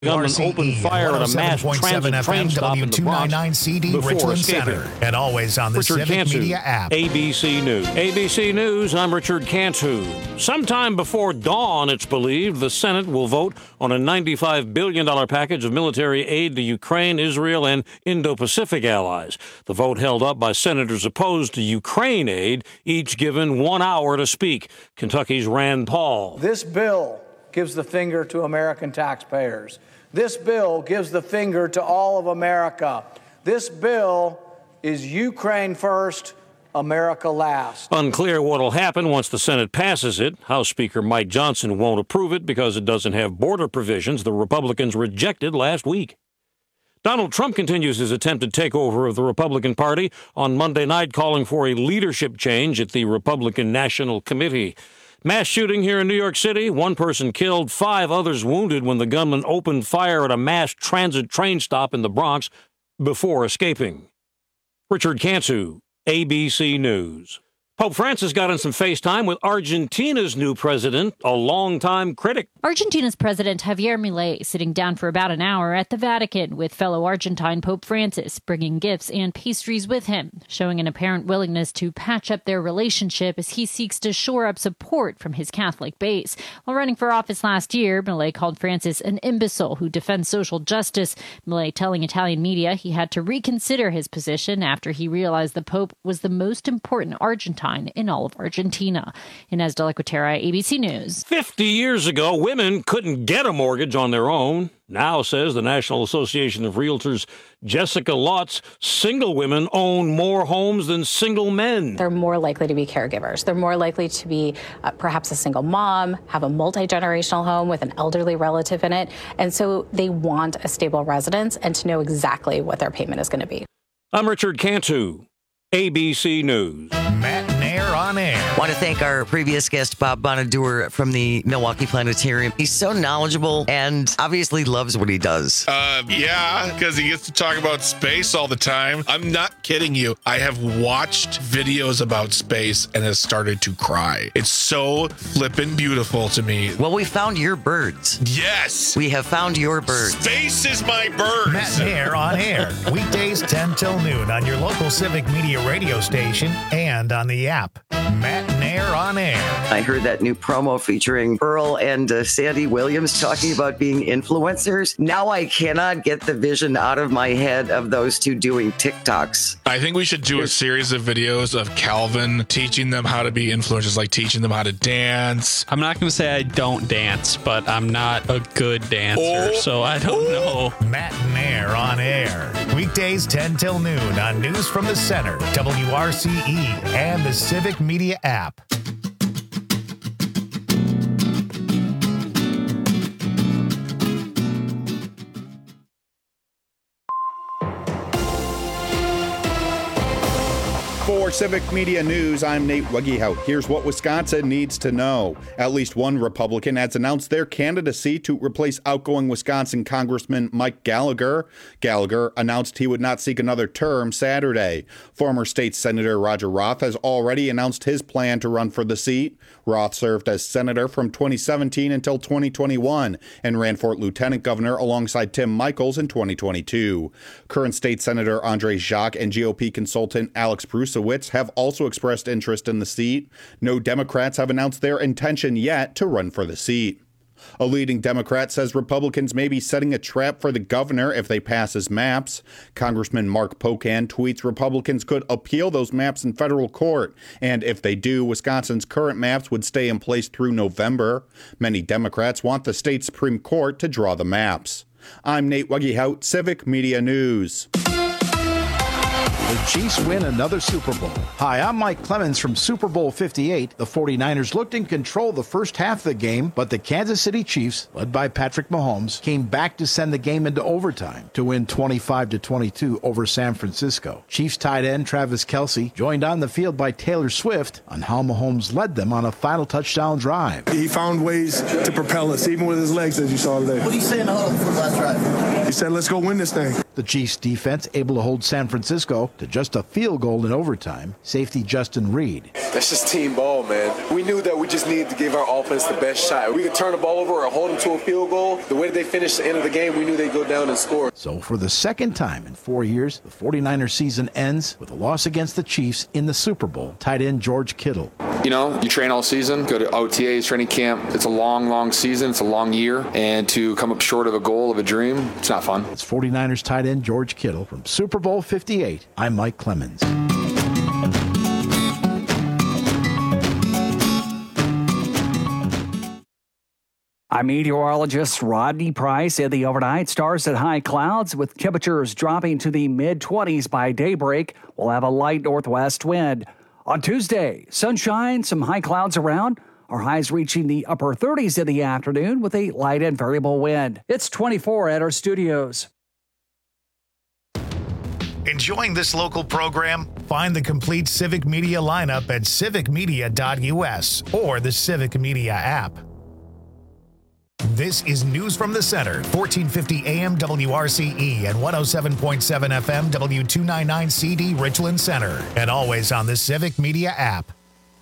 Gunman opened fire at a mass transit train stop in the Bronx CD before Richland escaping. Center, and always on the Richard Civic Cantu, Media app. ABC News. ABC News, I'm Richard Cantu. Sometime before dawn, it's believed, the Senate will vote on a $95 billion package of military aid to Ukraine, Israel, and Indo-Pacific allies. The vote held up by senators opposed to Ukraine aid, each given 1 hour to speak. Kentucky's Rand Paul. This bill gives the finger to American taxpayers. This bill gives the finger to all of America. This bill is Ukraine first, America last. Unclear what will happen once the Senate passes it. House Speaker Mike Johnson won't approve it because it doesn't have border provisions the Republicans rejected last week. Donald Trump continues his attempted takeover of the Republican Party on Monday night, calling for a leadership change at the Republican National Committee. Mass shooting here in New York City. 1 person killed, 5 others wounded when the gunman opened fire at a mass transit train stop in the Bronx before escaping. Richard Cantu, ABC News. Pope Francis got in some FaceTime with Argentina's new president, a longtime critic. Argentina's President Javier Milei sitting down for about an hour at the Vatican with fellow Argentine Pope Francis, bringing gifts and pastries with him, showing an apparent willingness to patch up their relationship as he seeks to shore up support from his Catholic base. While running for office last year, Milei called Francis an imbecile who defends social justice. Milei telling Italian media he had to reconsider his position after he realized the Pope was the most important Argentine in all of Argentina. Inez de la Cuetara, ABC News. 50 years ago, women couldn't get a mortgage on their own. Now, says the National Association of Realtors' Jessica Lutz, single women own more homes than single men. They're more likely to be caregivers. They're more likely to be perhaps a single mom, have a multi-generational home with an elderly relative in it. And so they want a stable residence and to know exactly what their payment is going to be. I'm Richard Cantu, ABC News. Matt Nair on air. Want to thank our previous guest, Bob Bonaduer from the Milwaukee Planetarium. He's so knowledgeable and obviously loves what he does. Yeah, because he gets to talk about space all the time. I'm not kidding you. I have watched videos about space and has started to cry. It's so flippin' beautiful to me. Well, we found your birds. Yes. We have found your birds. Space is my birds. Matt Nair on air. Weekdays 10 till noon on your local Civic Media radio station and on the app. Matt Nair on air. I heard that new promo featuring Earl and Sandy Williams talking about being influencers. Now I cannot get the vision out of my head of those two doing TikToks. I think we should do a series of videos of Calvin teaching them how to be influencers, like teaching them how to dance. I'm not going to say I don't dance, but I'm not a good dancer, so I don't know. Matt Nair on air. Weekdays 10 till noon on News from the Center, WRCE, and the Civic Media app. For Civic Media News, I'm Nate Wuggehout. Here's what Wisconsin needs to know. At least one Republican has announced their candidacy to replace outgoing Wisconsin Congressman Mike Gallagher. Gallagher announced he would not seek another term Saturday. Former State Senator Roger Roth has already announced his plan to run for the seat. Roth served as senator from 2017 until 2021 and ran for lieutenant governor alongside Tim Michels in 2022. Current State Senator Andre Jacques and GOP consultant Alex Brusewitz have also expressed interest in the seat. No Democrats have announced their intention yet to run for the seat. A leading Democrat says Republicans may be setting a trap for the governor if they pass his maps. Congressman Mark Pocan tweets Republicans could appeal those maps in federal court, and if they do, Wisconsin's current maps would stay in place through November. Many Democrats want the state Supreme Court to draw the maps. I'm Nate Wuggehout, Civic Media News. The Chiefs win another Super Bowl. Hi, I'm Mike Clemens from Super Bowl 58. The 49ers looked in control the first half of the game, but the Kansas City Chiefs, led by Patrick Mahomes, came back to send the game into overtime to win 25-22 over San Francisco. Chiefs tight end Travis Kelce joined on the field by Taylor Swift on how Mahomes led them on a final touchdown drive. He found ways to propel us, even with his legs, as you saw today. What do you say in the huddle for last drive? He said, let's go win this thing. The Chiefs defense able to hold San Francisco to just a field goal in overtime. Safety Justin Reed. That's just team ball, man. We knew that we just needed to give our offense the best shot. We could turn the ball over or hold them to a field goal. The way they finished the end of the game, we knew they'd go down and score. So for the second time in 4 years, the 49ers season ends with a loss against the Chiefs in the Super Bowl. Tight end George Kittle. You know, you train all season, go to OTAs, training camp. It's a long, long season. It's a long year. And to come up short of a goal, of a dream, it's not fun. It's 49ers tight end George Kittle. From Super Bowl 58, I'm Mike Clemens. I'm meteorologist Rodney Price. In the overnight, stars at high clouds with temperatures dropping to the mid-20s by daybreak. We'll have a light northwest wind. On Tuesday, sunshine, some high clouds around. Our highs reaching the upper 30s in the afternoon with a light and variable wind. It's 24 at our studios. Enjoying this local program? Find the complete Civic Media lineup at civicmedia.us or the Civic Media app. This is News from the Center, 1450 AM WRCE and 107.7 FM W299 CD Richland Center, and always on the Civic Media app.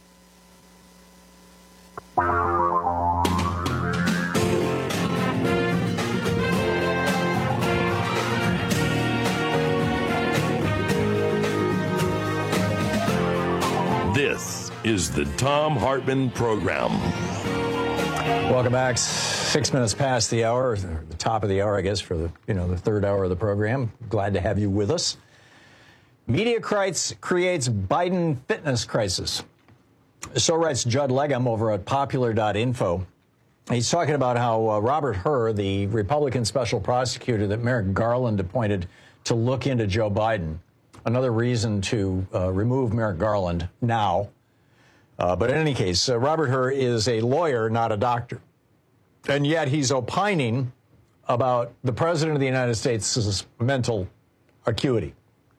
This is the Thom Hartmann Program. Welcome back. 6 minutes past the hour, the top of the hour, I guess, for the third hour of the program. Glad to have you with us. Media creates Biden fitness crisis. So writes Judd Legum over at popular.info. He's talking about how Robert Hur, the Republican special prosecutor that Merrick Garland appointed to look into Joe Biden, another reason to remove Merrick Garland now. But in any case, Robert Hur is a lawyer, not a doctor. And yet he's opining about the President of the United States' mental acuity.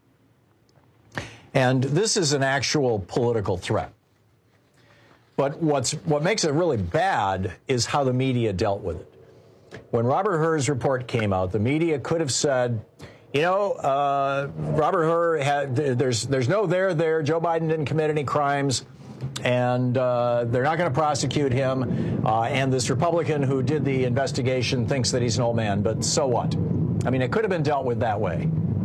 And this is an actual political threat. But what makes it really bad is how the media dealt with it. When Robert Hur's report came out, the media could have said, Robert Hur there's no there there. Joe Biden didn't commit any crimes, and they're not going to prosecute him. And this Republican who did the investigation thinks that he's an old man, but so what? I mean, it could have been dealt with that way.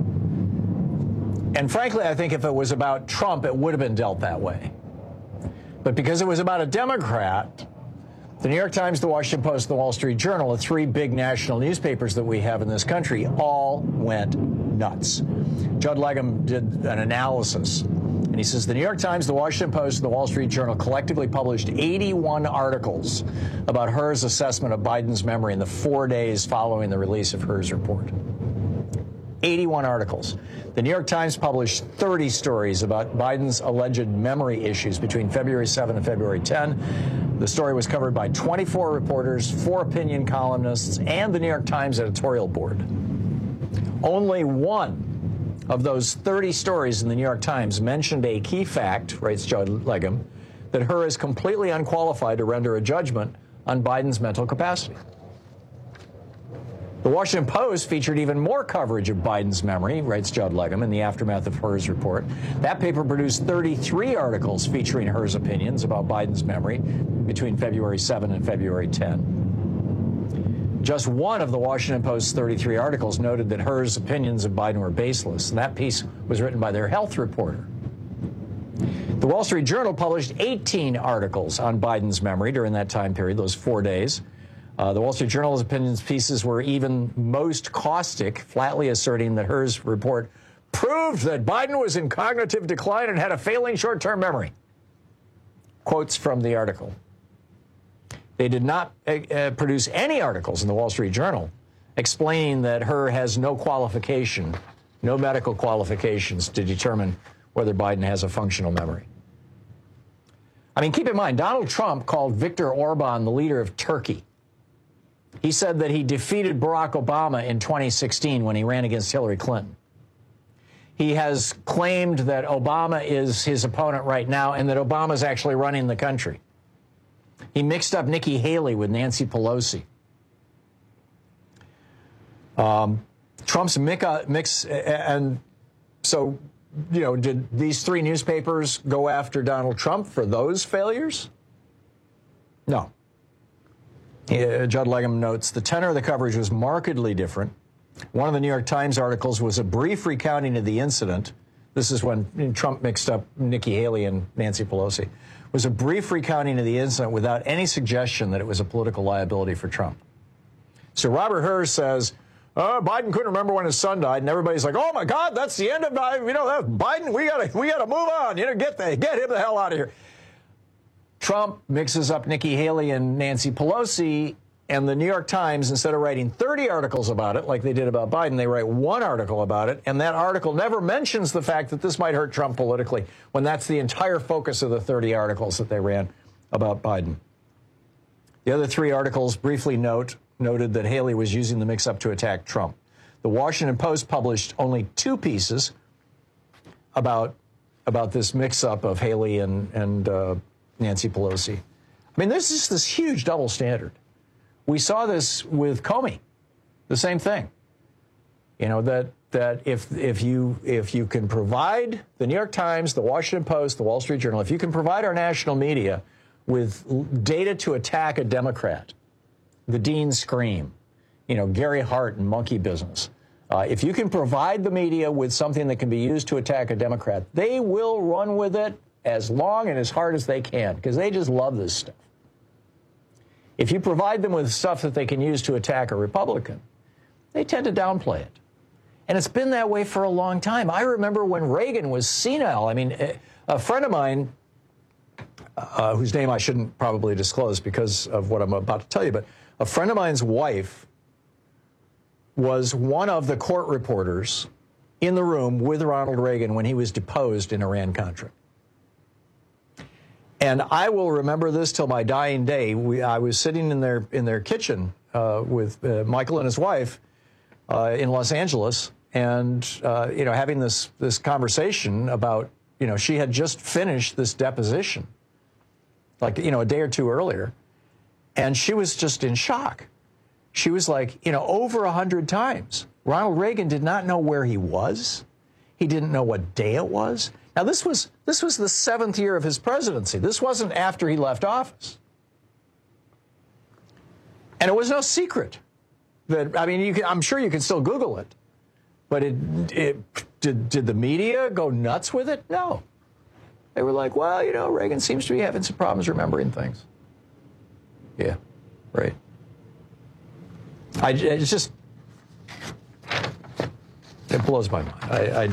And frankly, I think if it was about Trump, it would have been dealt that way. But because it was about a Democrat, the New York Times, the Washington Post, the Wall Street Journal, the three big national newspapers that we have in this country, all went nuts. Judd Legum did an analysis, and he says the New York Times, the Washington Post, and the Wall Street Journal collectively published 81 articles about Hur's assessment of Biden's memory in the 4 days following the release of Hur's report. 81 articles. The New York Times published 30 stories about Biden's alleged memory issues between February 7 and February 10. The story was covered by 24 reporters, 4 opinion columnists, and the New York Times editorial board. Only one of those 30 stories in the New York Times mentioned a key fact, writes Judd Legum, that Hur is completely unqualified to render a judgment on Biden's mental capacity. The Washington Post featured even more coverage of Biden's memory, writes Judd Legum, in the aftermath of Hur's report. That paper produced 33 articles featuring Hur's opinions about Biden's memory between February 7 and February 10. Just one of the Washington Post's 33 articles noted that Hur's opinions of Biden were baseless, and that piece was written by their health reporter. The Wall Street Journal published 18 articles on Biden's memory during that time period, those 4 days. The Wall Street Journal's opinions pieces were even most caustic, flatly asserting that Hur's report proved that Biden was in cognitive decline and had a failing short-term memory. Quotes from the article. They did not produce any articles in the Wall Street Journal explaining that Hur has no qualification, no medical qualifications to determine whether Biden has a functional memory. I mean, keep in mind, Donald Trump called Viktor Orban the leader of Turkey. He said that he defeated Barack Obama in 2016 when he ran against Hillary Clinton. He has claimed that Obama is his opponent right now and that Obama's actually running the country. He mixed up Nikki Haley with Nancy Pelosi. Trump's mix, and so, did these three newspapers go after Donald Trump for those failures? No. Judd Legum notes the tenor of the coverage was markedly different. One of the New York Times articles was a brief recounting of the incident. This is when Trump mixed up Nikki Haley and Nancy Pelosi. It was a brief recounting of the incident without any suggestion that it was a political liability for Trump. So Robert Hur says, Biden couldn't remember when his son died, and everybody's like, "Oh my God, that's the end of that's Biden. We gotta move on. Get him the hell out of here." Trump mixes up Nikki Haley and Nancy Pelosi, and the New York Times, instead of writing 30 articles about it like they did about Biden, they write one article about it, and that article never mentions the fact that this might hurt Trump politically, when that's the entire focus of the 30 articles that they ran about Biden. The other three articles briefly noted that Haley was using the mix-up to attack Trump. The Washington Post published only two pieces about this mix-up of Haley and Nancy Pelosi. I mean, there's just this huge double standard. We saw this with Comey, the same thing. That if you can provide the New York Times, the Washington Post, the Wall Street Journal, if you can provide our national media with data to attack a Democrat, the Dean Scream, Gary Hart and monkey business. If you can provide the media with something that can be used to attack a Democrat, they will run with it as long and as hard as they can, because they just love this stuff. If you provide them with stuff that they can use to attack a Republican, they tend to downplay it. And it's been that way for a long time. I remember when Reagan was senile. I mean, a friend of mine, whose name I shouldn't probably disclose because of what I'm about to tell you, but a friend of mine's wife was one of the court reporters in the room with Ronald Reagan when he was deposed in Iran-Contra. And I will remember this till my dying day. I was sitting in their kitchen with Michael and his wife in Los Angeles, and having this conversation about she had just finished this deposition, like a day or two earlier, and she was just in shock. She was like, over 100 times, Ronald Reagan did not know where he was. He didn't know what day it was. Now, this was the 7th year of his presidency. This wasn't after he left office. And it was no secret that, I'm sure you can still Google it, but did the media go nuts with it? No. They were like, well, Reagan seems to be having some problems remembering things. Yeah, right. It blows my mind.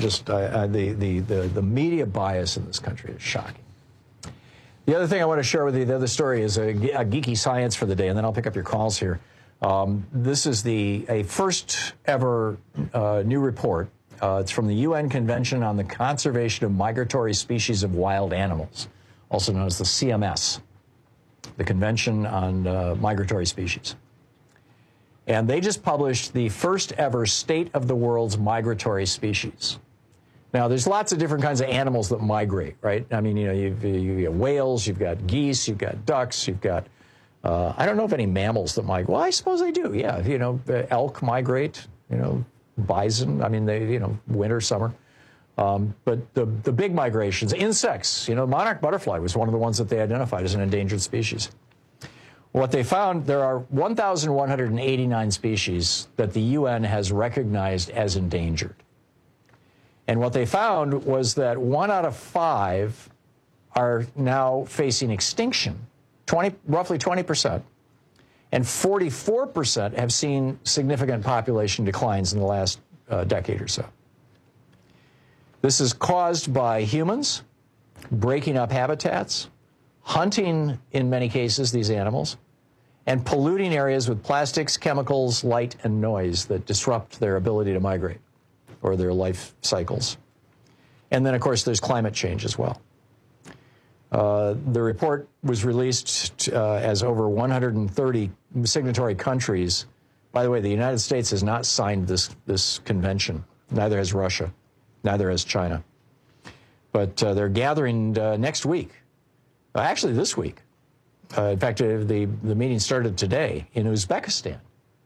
The media bias in this country is shocking. The other thing I want to share with you, the other story, is a geeky science for the day, and then I'll pick up your calls here. This is a first ever new report. It's from the UN Convention on the Conservation of Migratory Species of Wild Animals, also known as the CMS, the Convention on Migratory Species. And they just published the first ever State of the World's Migratory Species. Now, there's lots of different kinds of animals that migrate, right? You've got whales, you've got geese, you've got ducks, you've got, I don't know of any mammals that migrate. Well, I suppose they do, yeah. Elk migrate, bison, they, winter, summer. But the big migrations, insects, monarch butterfly was one of the ones that they identified as an endangered species. What they found, there are 1,189 species that the UN has recognized as endangered. And what they found was that 1 out of 5 are now facing extinction, roughly 20%, and 44% have seen significant population declines in the last decade or so. This is caused by humans breaking up habitats, hunting, in many cases, these animals, and polluting areas with plastics, chemicals, light, and noise that disrupt their ability to migrate or their life cycles. And then, of course, there's climate change as well. The report was released as over 130 signatory countries. By the way, the United States has not signed this convention. Neither has Russia. Neither has China. But they're gathering next week. Actually, this week. In fact, the meeting started today in Uzbekistan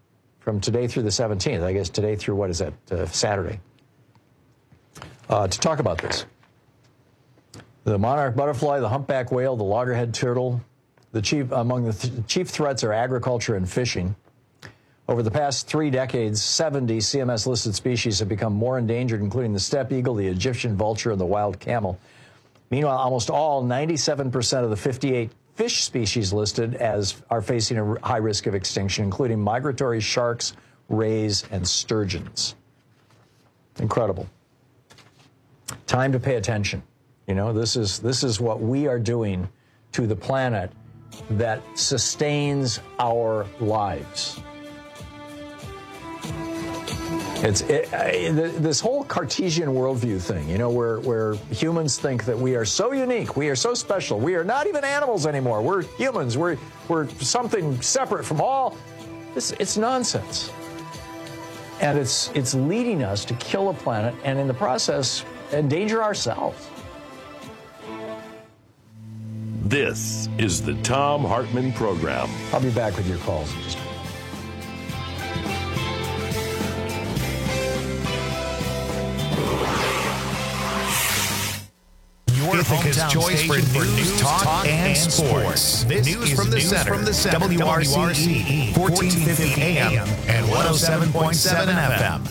from today through the 17th. I guess today through, what is that, Saturday, to talk about this. The monarch butterfly, the humpback whale, the loggerhead turtle. Among the chief threats are agriculture and fishing. Over the past 3 decades, 70 CMS-listed species have become more endangered, including the steppe eagle, the Egyptian vulture, and the wild camel. Meanwhile, almost all, 97% of the 58 fish species listed are facing a high risk of extinction, including migratory sharks, rays, and sturgeons. Incredible. Time to pay attention. This is what we are doing to the planet that sustains our lives. This whole Cartesian worldview thing, where humans think that we are so unique, we are so special, we are not even animals anymore. We're humans. We're something separate from all. It's nonsense, and it's leading us to kill a planet and in the process endanger ourselves. This is the Thom Hartmann Program. I'll be back with your calls in just a minute. Ithaca's choice for news, talk, and sports. This is News from the Center. WRCE, 1450 AM and 107.7 FM.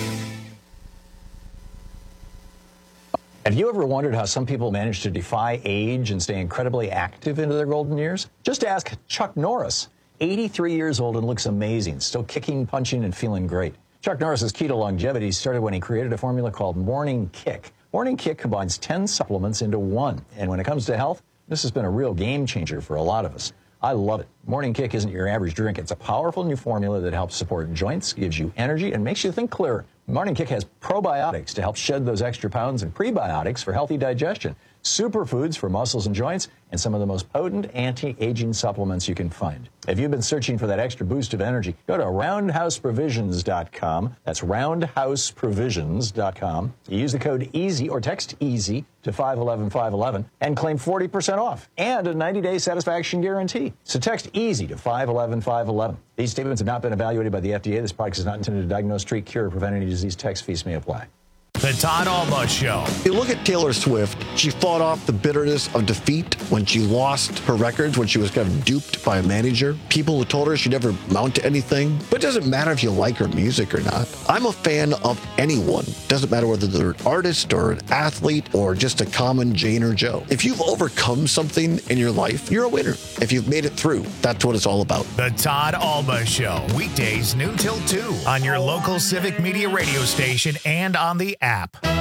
Have you ever wondered how some people manage to defy age and stay incredibly active into their golden years? Just ask Chuck Norris, 83 years old and looks amazing, still kicking, punching, and feeling great. Chuck Norris's keto longevity started when he created a formula called Morning Kick. Morning Kick combines 10 supplements into one. And when it comes to health, this has been a real game changer for a lot of us. I love it. Morning Kick isn't your average drink. It's a powerful new formula that helps support joints, gives you energy, and makes you think clearer. Morning Kick has probiotics to help shed those extra pounds and prebiotics for healthy digestion, superfoods for muscles and joints, and some of the most potent anti-aging supplements you can find. If you've been searching for that extra boost of energy, go to roundhouseprovisions.com. That's roundhouseprovisions.com. You use the code EASY or text EASY to 511-511 and claim 40% off and a 90-day satisfaction guarantee. So text EASY to 511-511. These statements have not been evaluated by the FDA. This product is not intended to diagnose, treat, cure, or prevent any disease. Text fees may apply. The Todd Alba Show. You look at Taylor Swift. She fought off the bitterness of defeat when she lost her records, when she was kind of duped by a manager. People who told her she'd never amount to anything. But it doesn't matter if you like her music or not. I'm a fan of anyone. Doesn't matter whether they're an artist or an athlete or just a common Jane or Joe. If you've overcome something in your life, you're a winner. If you've made it through, that's what it's all about. The Todd Alba Show. Weekdays noon till 2 on your local Civic Media radio station and on the app.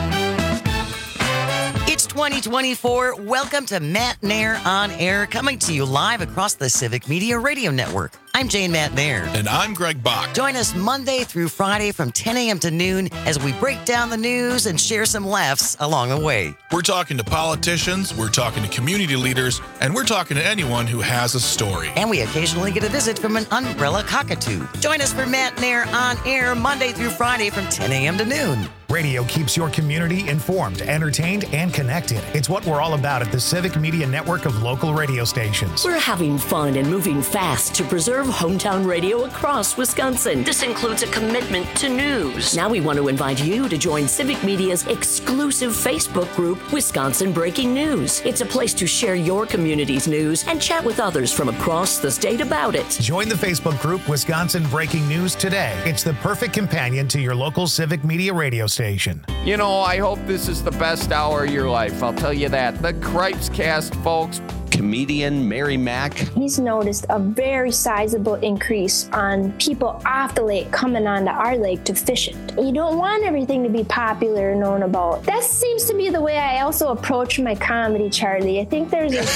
It's 2024. Welcome to Matt Nair On Air, coming to you live across the Civic Media Radio Network. I'm Jane Matt Nair. And I'm Greg Bach. Join us Monday through Friday from 10 a.m. to noon as we break down the news and share some laughs along the way. We're talking to politicians, we're talking to community leaders, and we're talking to anyone who has a story. And we occasionally get a visit from an umbrella cockatoo. Join us for Matt Nair On Air Monday through Friday from 10 a.m. to noon. Radio keeps your community informed, entertained, and connected. It's what we're all about at the Civic Media Network of local radio stations. We're having fun and moving fast to preserve hometown radio across Wisconsin. This includes a commitment to news. Now we want to invite you to join Civic Media's exclusive Facebook group, Wisconsin Breaking News. It's a place to share your community's news and chat with others from across the state about it. Join the Facebook group, Wisconsin Breaking News today. It's the perfect companion to your local Civic Media radio station. You know, I hope this is the best hour of your life. I'll tell you that. The Cripes Cast, folks. Comedian Mary Mack. He's noticed a very sizable increase on people off the lake coming onto our lake to fish it. You don't want everything to be popular and known about. That seems to be the way I also approach my comedy, Charlie. I think there's a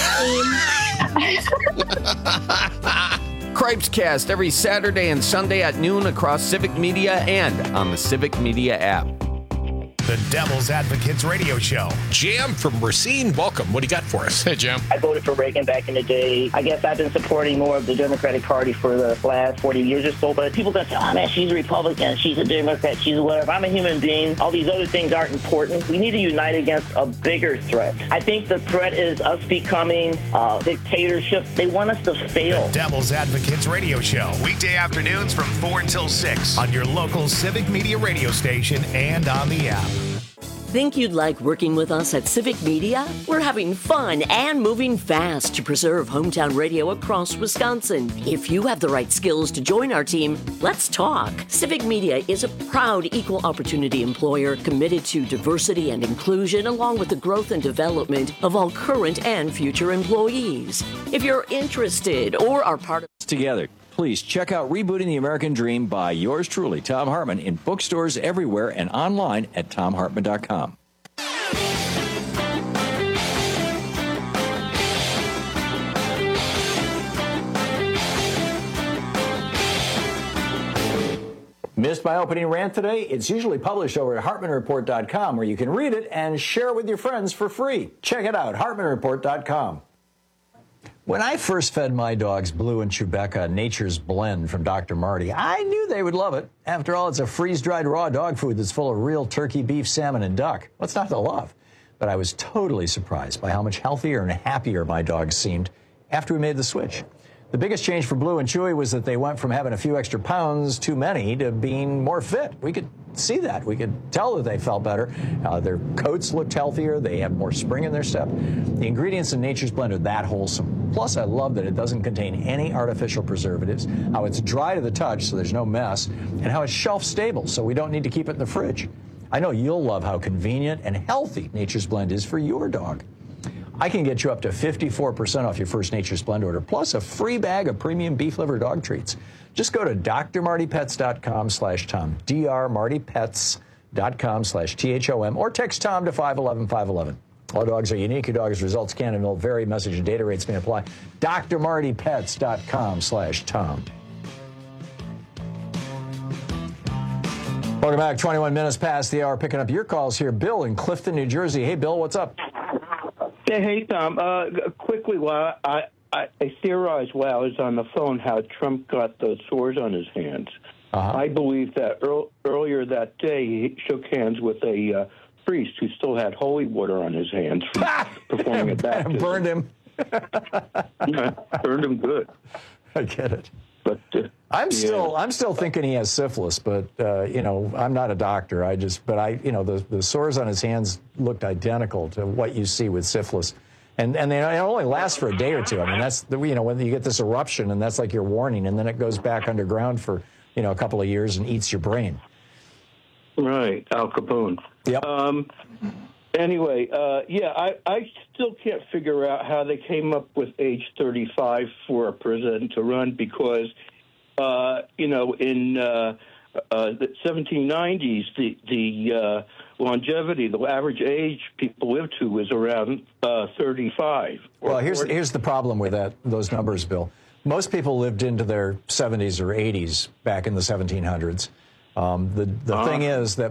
theme. Cripes Cast every Saturday and Sunday at noon across Civic Media and on the Civic Media app. The Devil's Advocates Radio Show. Jam from Racine, welcome. What do you got for us? Hey, Jam. I voted for Reagan back in the day. I guess I've been supporting more of the Democratic Party for the last 40 years or so, but people that say, oh, man, she's a Republican, she's a Democrat, she's a whatever. I'm a human being. All these other things aren't important. We need to unite against a bigger threat. I think the threat is us becoming dictatorship. They want us to fail. The Devil's Advocates Radio Show. Weekday afternoons from 4 until 6 on your local Civic Media radio station and on the app. Think you'd like working with us at Civic Media? We're having fun and moving fast to preserve hometown radio across Wisconsin. If you have the right skills to join our team, let's talk. Civic Media is a proud equal opportunity employer committed to diversity and inclusion, along with the growth and development of all current and future employees. If you're interested or are part of together, please check out Rebooting the American Dream by yours truly, Thom Hartmann, in bookstores everywhere and online at thomhartmann.com. Missed my opening rant today? It's usually published over at HartmannReport.com, where you can read it and share it with your friends for free. Check it out, HartmannReport.com. When I first fed my dogs Blue and Chewbacca Nature's Blend from Dr. Marty, I knew they would love it. After all, it's a freeze-dried raw dog food that's full of real turkey, beef, salmon, and duck. What's not to love? But I was totally surprised by how much healthier and happier my dogs seemed after we made the switch. The biggest change for Blue and Chewy was that they went from having a few extra pounds too many to being more fit. We could see that. We could tell that they felt better. Their coats looked healthier. They have more spring in their step. The ingredients in Nature's Blend are that wholesome. Plus, I love that it doesn't contain any artificial preservatives, how it's dry to the touch so there's no mess, and how it's shelf stable so we don't need to keep it in the fridge. I know you'll love how convenient and healthy Nature's Blend is for your dog. I can get you up to 54% off your first Nature's Blend order, plus a free bag of premium beef liver dog treats. Just go to drmartypets.com/Tom, drmartypets.com/THOM, or text Tom to 511-511. All dogs are unique. Your dog's results can and will vary. Message and data rates may apply. drmartypets.com/Tom. Welcome back. 21 minutes past the hour. Picking up your calls here. Bill in Clifton, New Jersey. Hey, Bill, what's up? Hey, Tom. Quickly, while I theorized while I was on the phone how Trump got those sores on his hands. I believe that earlier that day he shook hands with a priest who still had holy water on his hands from performing a baptism. Burned him. Burned him good. I get it. But I'm still thinking he has syphilis, but I'm not a doctor. The sores on his hands looked identical to what you see with syphilis, and it only lasts for a day or two. I mean, that's when you get this eruption, and that's like your warning, and then it goes back underground for a couple of years and eats your brain. Right, Al Capone. Yep. Anyway, I still can't figure out how they came up with age 35 for a president to run because, in the 1790s, the longevity, the average age people lived to was around 35. Well, here's the problem with those numbers, Bill. Most people lived into their 70s or 80s back in the 1700s. The thing is that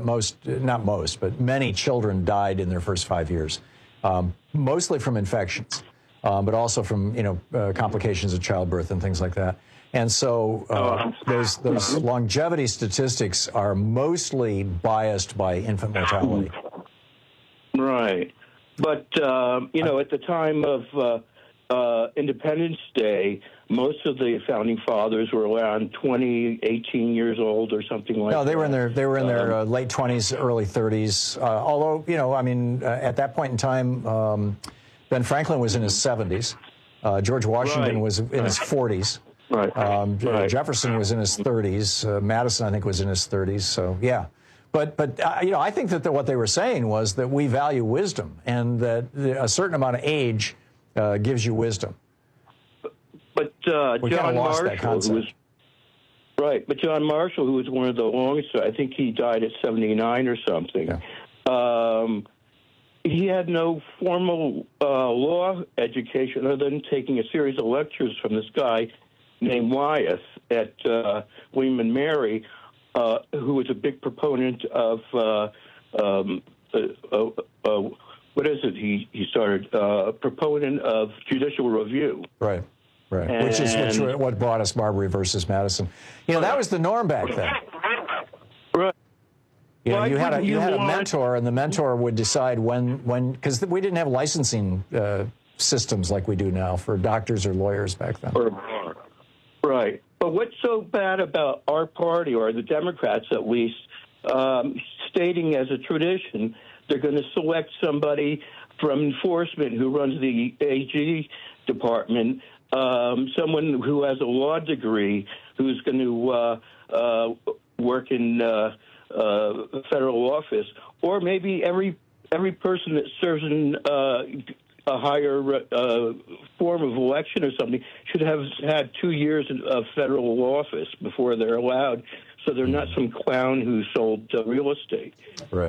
many children died in their first 5 years, mostly from infections, but also from complications of childbirth and things like that. And so those longevity statistics are mostly biased by infant mortality. Right, but at the time of Independence Day, most of the founding fathers were around 20, 18 years old or something like that. No, they were in their late 20s, early 30s. Although, at that point in time, Ben Franklin was in his 70s. George Washington was in his 40s. Right. Jefferson was in his 30s. Madison, I think, was in his 30s. So, yeah. But I think that what they were saying was that we value wisdom and that a certain amount of age gives you wisdom. But John Marshall, John Marshall, who was one of the longest, I think he died at 79 or something. Yeah. He had no formal law education other than taking a series of lectures from this guy named Wyeth at William and Mary, who was a big proponent of what is it? He started a proponent of judicial review. Right. Which is what brought us Marbury versus Madison. That was the norm back then. Right. You had a mentor, and the mentor would decide when because we didn't have licensing systems like we do now for doctors or lawyers back then. Right. But what's so bad about our party, or the Democrats at least, stating as a tradition they're going to select somebody from enforcement who runs the AG department, someone who has a law degree who's going to work in federal office, or maybe every person that serves in a higher form of election or something should have had 2 years of federal office before they're allowed, so they're not some clown who sold real estate. Right.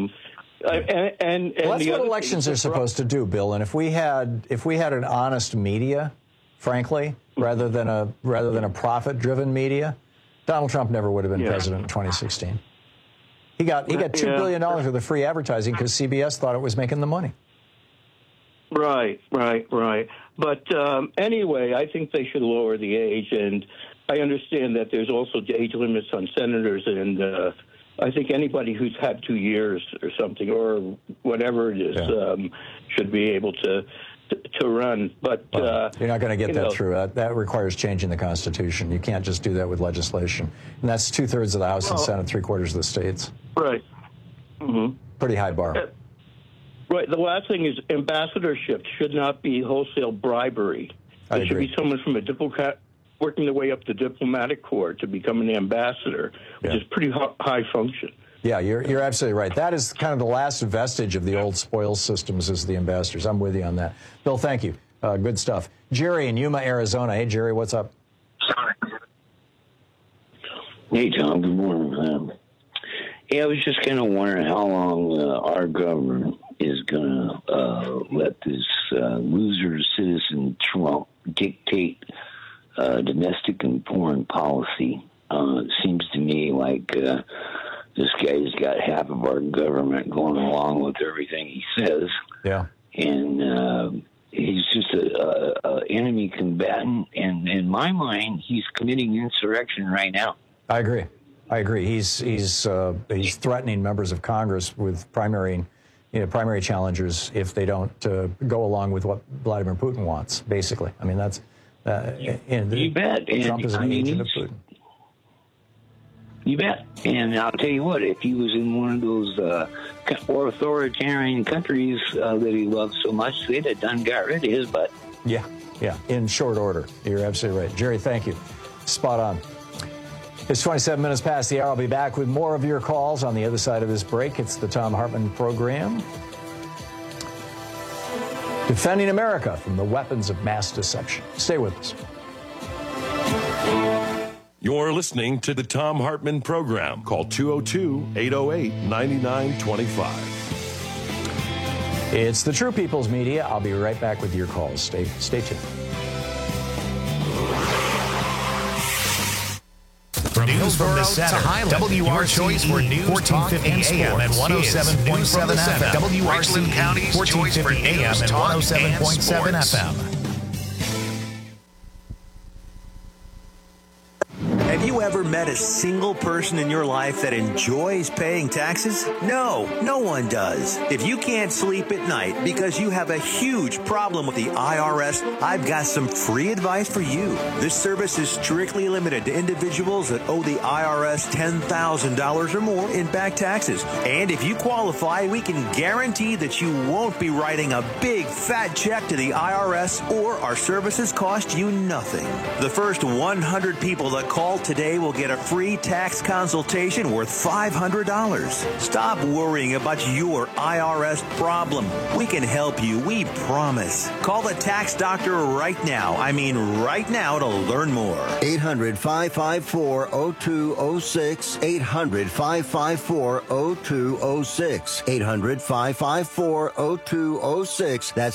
And that's what elections are supposed to do, Bill. And if we had an honest media, frankly, rather than a profit-driven media, Donald Trump never would have been president in 2016. He got $2 billion worth of free advertising because CBS thought it was making the money. Right. But anyway, I think they should lower the age, and I understand that there's also age limits on senators, and I think anybody who's had 2 years or something, or whatever it is, should be able to run. But you're not going to get that through. That requires changing the Constitution. You can't just do that with legislation. And that's 2/3 of the House and Senate, 3/4 of the states. Right. Mm-hmm. Pretty high bar. Right. The last thing is ambassadorship should not be wholesale bribery. It should be someone from a diplomat working their way up the diplomatic corps to become an ambassador, which is pretty high function. Yeah, you're absolutely right. That is kind of the last vestige of the old spoils systems is the ambassadors. I'm with you on that. Bill, thank you. Good stuff. Jerry in Yuma, Arizona. Hey, Jerry, what's up? Hey, Tom. Good morning. I was just kind of wondering how long our government is going to let this loser citizen Trump dictate domestic and foreign policy. It seems to me like this guy's got half of our government going along with everything he says. Yeah. And he's just a enemy combatant. And in my mind, he's committing insurrection right now. I agree. He's threatening members of Congress with primary challengers if they don't go along with what Vladimir Putin wants. Basically, I mean that's you bet. Trump is an agent of Putin. You bet. And I'll tell you what, if he was in one of those authoritarian countries that he loves so much, they'd have got rid of his butt. Yeah, in short order. You're absolutely right. Jerry, thank you. Spot on. It's 27 minutes past the hour. I'll be back with more of your calls on the other side of this break. It's the Thom Hartmann Program. Defending America from the weapons of mass deception. Stay with us. You're listening to the Thom Hartmann Program. Call 202-808-9925. It's the True People's Media. I'll be right back with your calls. Stay tuned. From Hillsborough to Highland, WRC choice for news, 1450 AM and 107.7 FM. WRC County's 1450 AM and 107.7 FM. Have you ever met a single person in your life that enjoys paying taxes? No one does. If you can't sleep at night because you have a huge problem with the IRS, I've got some free advice for you. This service is strictly limited to individuals that owe the IRS $10,000 or more in back taxes. And if you qualify, we can guarantee that you won't be writing a big fat check to the IRS, or our services cost you nothing. The first 100 people that call today will get a free tax consultation worth $500. Stop worrying about your IRS problem. We can help you, we promise. Call the tax doctor right now. I mean right now to learn more. 800-554-0206. 800-554-0206. 800-554-0206. That's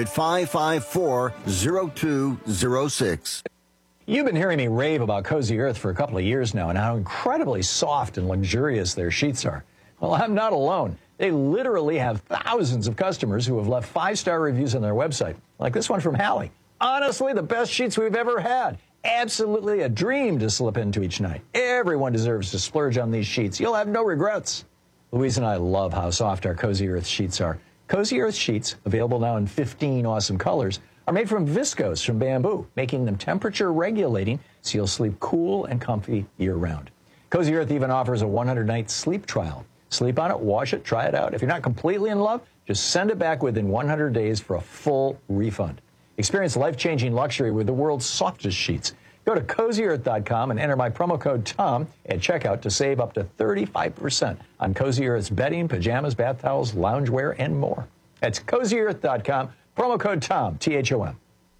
800-554-0206. You've been hearing me rave about Cozy Earth for a couple of years now and how incredibly soft and luxurious their sheets are. Well, I'm not alone. They literally have thousands of customers who have left 5-star reviews on their website, like this one from Hallie. Honestly, the best sheets we've ever had. Absolutely a dream to slip into each night. Everyone deserves to splurge on these sheets. You'll have no regrets. Louise and I love how soft our Cozy Earth sheets are. Cozy Earth sheets, available now in 15 awesome colors, are made from viscose from bamboo, making them temperature regulating so you'll sleep cool and comfy year-round. Cozy Earth even offers a 100-night sleep trial. Sleep on it, wash it, try it out. If you're not completely in love, just send it back within 100 days for a full refund. Experience life-changing luxury with the world's softest sheets. Go to CozyEarth.com and enter my promo code TOM at checkout to save up to 35% on Cozy Earth's bedding, pajamas, bath towels, loungewear, and more. That's CozyEarth.com, promo code TOM, T-H-O-M.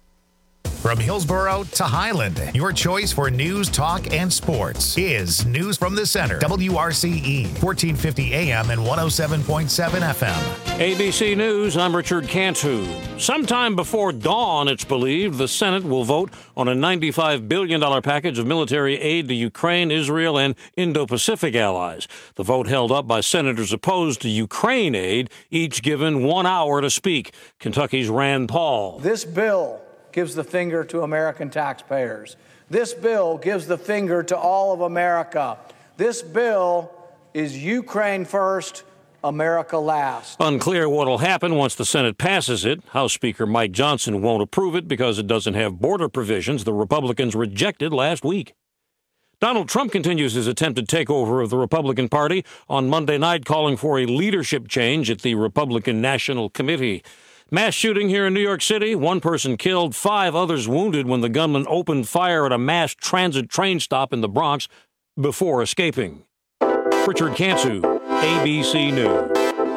From Hillsborough to Highland, your choice for news, talk, and sports is News from the Center. WRCE, 1450 AM and 107.7 FM. ABC News, I'm Richard Cantu. Sometime before dawn, it's believed, the Senate will vote on a $95 billion package of military aid to Ukraine, Israel, and Indo-Pacific allies. The vote held up by senators opposed to Ukraine aid, each given 1 hour to speak. Kentucky's Rand Paul. This bill gives the finger to American taxpayers. This bill gives the finger to all of America. This bill is Ukraine first, America last. Unclear what will happen once the Senate passes it. House Speaker Mike Johnson won't approve it because it doesn't have border provisions the Republicans rejected last week. Donald Trump continues his attempted takeover of the Republican Party on Monday night, calling for a leadership change at the Republican National Committee. Mass shooting here in New York City. 1 person killed, 5 others wounded when the gunman opened fire at a mass transit train stop in the Bronx before escaping. Richard Cantu, ABC News.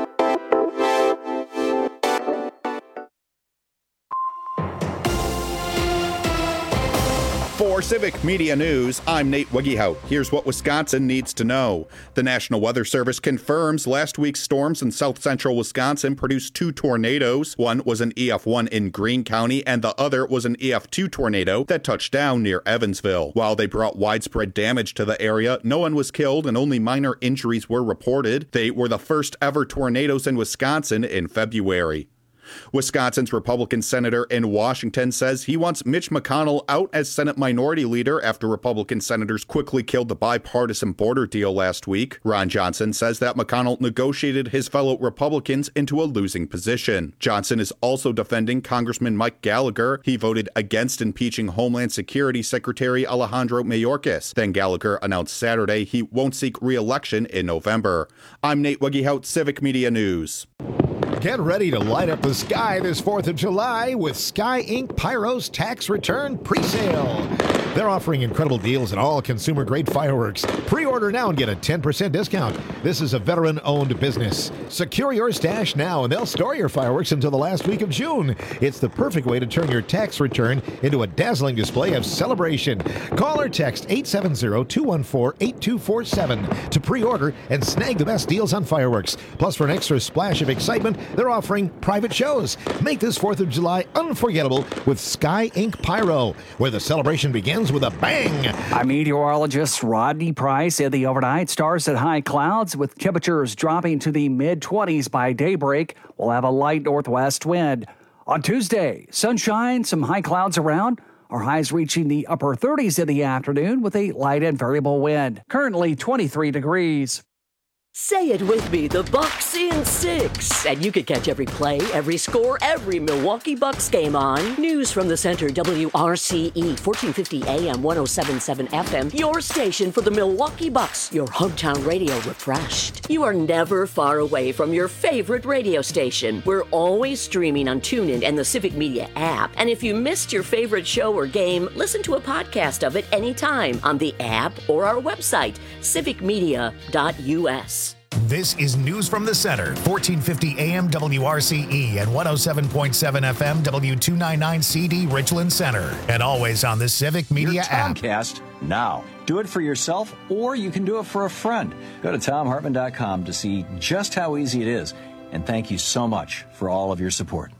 For Civic Media News, I'm Nate Wiggyhout. Here's what Wisconsin needs to know. The National Weather Service confirms last week's storms in south central Wisconsin produced 2 tornadoes. One was an EF1 in Greene County, and the other was an EF2 tornado that touched down near Evansville. While they brought widespread damage to the area, no one was killed and only minor injuries were reported. They were the first ever tornadoes in Wisconsin in February. Wisconsin's Republican senator in Washington says he wants Mitch McConnell out as Senate Minority Leader after Republican senators quickly killed the bipartisan border deal last week. Ron Johnson says that McConnell negotiated his fellow Republicans into a losing position. Johnson is also defending Congressman Mike Gallagher. He voted against impeaching Homeland Security Secretary Alejandro Mayorkas. Then Gallagher announced Saturday he won't seek re-election in November. I'm Nate Wiggyhout, Civic Media News. Get ready to light up the sky this 4th of July with Sky Inc. Pyro's tax return pre-sale. They're offering incredible deals on all consumer-grade fireworks. Pre-order now and get a 10% discount. This is a veteran-owned business. Secure your stash now, and they'll store your fireworks until the last week of June. It's the perfect way to turn your tax return into a dazzling display of celebration. Call or text 870-214-8247 to pre-order and snag the best deals on fireworks. Plus, for an extra splash of excitement, they're offering private shows. Make this 4th of July unforgettable with Sky Inc. Pyro, where the celebration begins with a bang. I'm meteorologist Rodney Price. In the overnight, stars at high clouds with temperatures dropping to the mid-20s by daybreak. We'll have a light northwest wind. On Tuesday, sunshine, some high clouds around. Our highs reaching the upper 30s in the afternoon with a light and variable wind. Currently 23 degrees. Say it with me, the Bucks in 6. And you can catch every play, every score, every Milwaukee Bucks game on News from the Center, WRCE, 1450 AM, 107.7 FM, your station for the Milwaukee Bucks, your hometown radio refreshed. You are never far away from your favorite radio station. We're always streaming on TuneIn and the Civic Media app. And if you missed your favorite show or game, listen to a podcast of it anytime on the app or our website, civicmedia.us. This is News from the Center, 1450 AM WRCE and 107.7 FM W299CD Richland Center. And always on the Civic Media app. Comcast now. Do it for yourself, or you can do it for a friend. Go to TomHartman.com to see just how easy it is. And thank you so much for all of your support.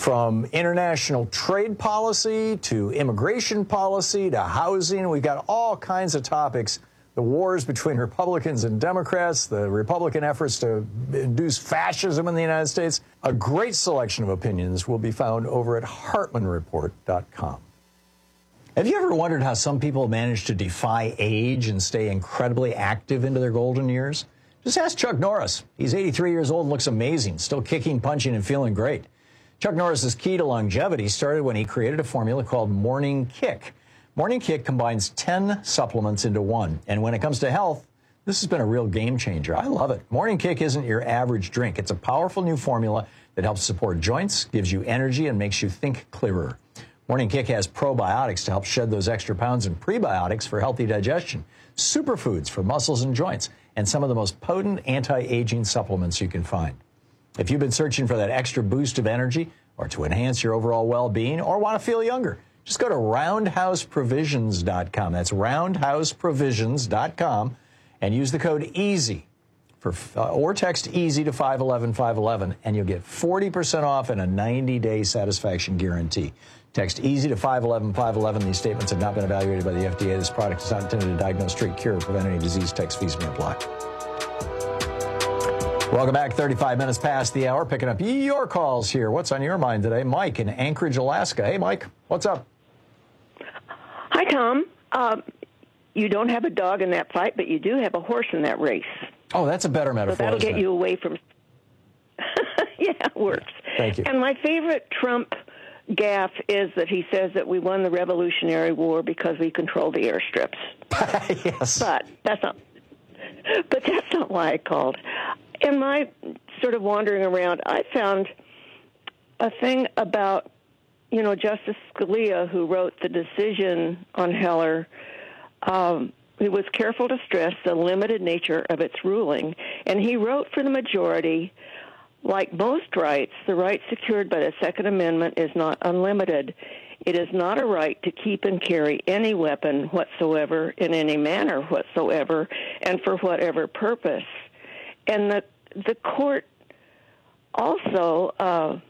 from international trade policy to immigration policy to housing. We've got all kinds of topics. The wars between Republicans and Democrats, the Republican efforts to induce fascism in the United States. A great selection of opinions will be found over at HartmanReport.com. Have you ever wondered how some people manage to defy age and stay incredibly active into their golden years? Just ask Chuck Norris. He's 83 years old and looks amazing, still kicking, punching, and feeling great. Chuck Norris's key to longevity started when he created a formula called Morning Kick. Morning Kick combines 10 supplements into one. And when it comes to health, this has been a real game changer. I love it. Morning Kick isn't your average drink. It's a powerful new formula that helps support joints, gives you energy, and makes you think clearer. Morning Kick has probiotics to help shed those extra pounds and prebiotics for healthy digestion, superfoods for muscles and joints, and some of the most potent anti-aging supplements you can find. If you've been searching for that extra boost of energy or to enhance your overall well-being or want to feel younger, just go to roundhouseprovisions.com. That's roundhouseprovisions.com and use the code EASY or text EASY to 511-511 and you'll get 40% off and a 90-day satisfaction guarantee. Text EASY to 511-511. These statements have not been evaluated by the FDA. This product is not intended to diagnose, treat, cure, or prevent any disease. Text fees may apply. Welcome back. 35 minutes past the hour. Picking up your calls here. What's on your mind today? Mike in Anchorage, Alaska. Hey, Mike. What's up? Hi, Tom. You don't have a dog in that fight, but you do have a horse in that race. Oh, that's a better metaphor. So that'll get you away from... Yeah, it works. Thank you. And my favorite Trump gaffe is that he says that we won the Revolutionary War because we controlled the airstrips. Yes. But that's not why I called. In my sort of wandering around, I found a thing about, Justice Scalia, who wrote the decision on Heller. He was careful to stress the limited nature of its ruling, and he wrote for the majority, like most rights, the right secured by the Second Amendment is not unlimited. It is not a right to keep and carry any weapon whatsoever in any manner whatsoever and for whatever purpose. And the court also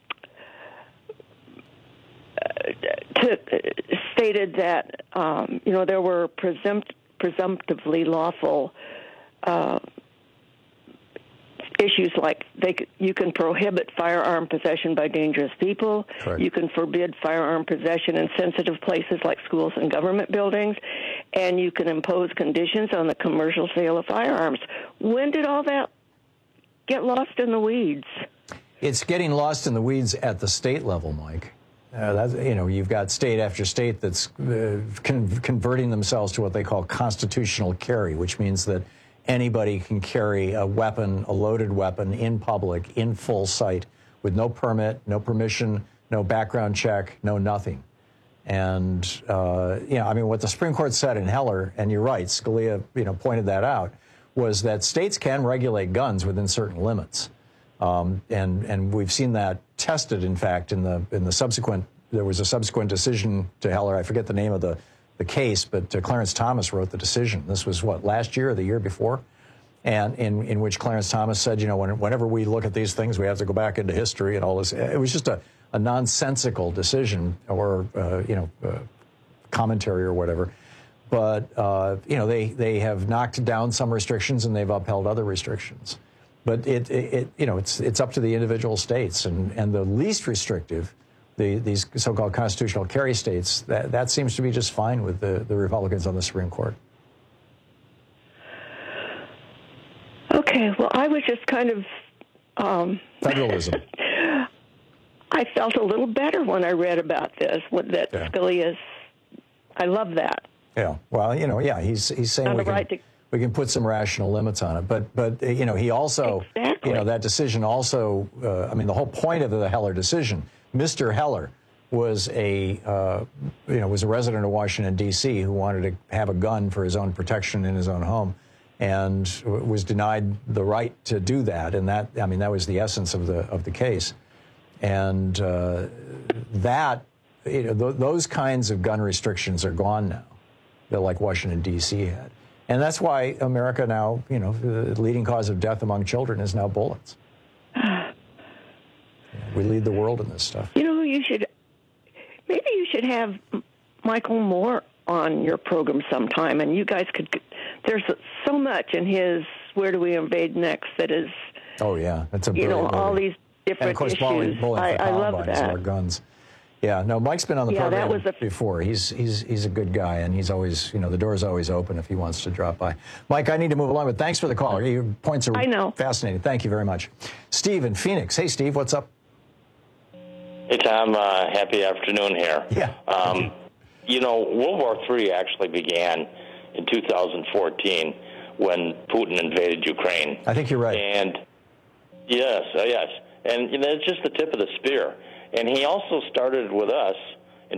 stated that, there were presumptively lawful issues like you can prohibit firearm possession by dangerous people. Correct. You can forbid firearm possession in sensitive places like schools and government buildings, and you can impose conditions on the commercial sale of firearms. When did all that get lost in the weeds? It's getting lost in the weeds at the state level, Mike. You've got state after state that's converting themselves to what they call constitutional carry, which means that anybody can carry a weapon, a loaded weapon, in public, in full sight, with no permit, no permission, no background check, no nothing. And, what the Supreme Court said in Heller, and you're right, Scalia, pointed that out, was that states can regulate guns within certain limits. And we've seen that tested, in fact, in the subsequent, there was a subsequent decision to Heller. I forget the name of the case, but Clarence Thomas wrote the decision. This was last year or the year before? And in which Clarence Thomas said, whenever we look at these things, we have to go back into history and all this. It was just a nonsensical decision or, commentary or whatever. But, they have knocked down some restrictions and they've upheld other restrictions. But it's up to the individual states, and the least restrictive, these so-called constitutional carry states, that seems to be just fine with the Republicans on the Supreme Court. Okay, well, I was just kind of federalism. I felt a little better when I read about this. Scalia's. I love that. Yeah. Well, he's saying we can put some rational limits on it, but he also, that decision also, the whole point of the Heller decision, Mr. Heller was a resident of Washington, D.C. who wanted to have a gun for his own protection in his own home and was denied the right to do that. And that was the essence of the case. And those kinds of gun restrictions are gone now, that like Washington, D.C. had. And that's why America now, the leading cause of death among children is now bullets. We lead the world in this stuff. You know who you should? Maybe you should have Michael Moore on your program sometime, and you guys could. There's so much in his "Where Do We Invade Next" that is. Oh yeah, that's a all these different and of course, issues. I love that. Our guns. Yeah, no, Mike's been on the program that was before. He's a good guy, and he's always, the door's always open if he wants to drop by. Mike, I need to move along, but thanks for the call. Your points are fascinating. Thank you very much. Steve in Phoenix. Hey, Steve, what's up? Hey, Tom. Happy afternoon here. Yeah. World War III actually began in 2014 when Putin invaded Ukraine. I think you're right. And yes. And it's just the tip of the spear. And he also started with us in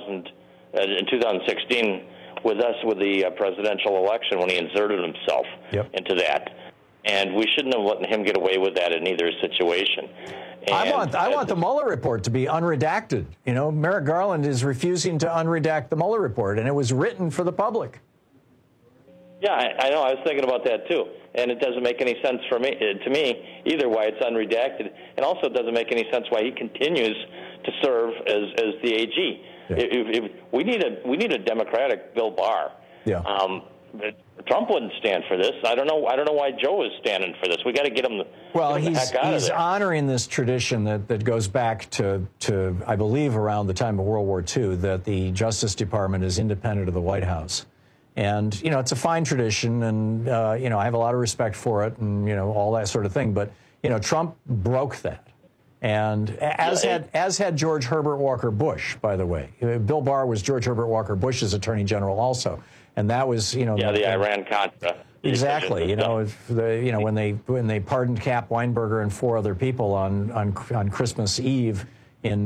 2016 with us with the presidential election when he inserted himself into that. And we shouldn't have let him get away with that in either situation. And I want the Mueller report to be unredacted. Merrick Garland is refusing to unredact the Mueller report, and it was written for the public. Yeah, I know. I was thinking about that too, and it doesn't make any sense to me either why it's unredacted, and also it doesn't make any sense why he continues to serve as the AG. Yeah. If we need a Democratic Bill Barr. Yeah. Trump wouldn't stand for this. I don't know why Joe is standing for this. We got to get him the heck out of there. He's honoring this tradition that goes back to I believe around the time of World War II, that the Justice Department is independent of the White House. And, it's a fine tradition, and, I have a lot of respect for it and, all that sort of thing. But, Trump broke that. And as had George Herbert Walker Bush, by the way. Bill Barr was George Herbert Walker Bush's attorney general also. And that was, the Iran-Contra. Exactly. When they pardoned Cap Weinberger and 4 other people on Christmas Eve in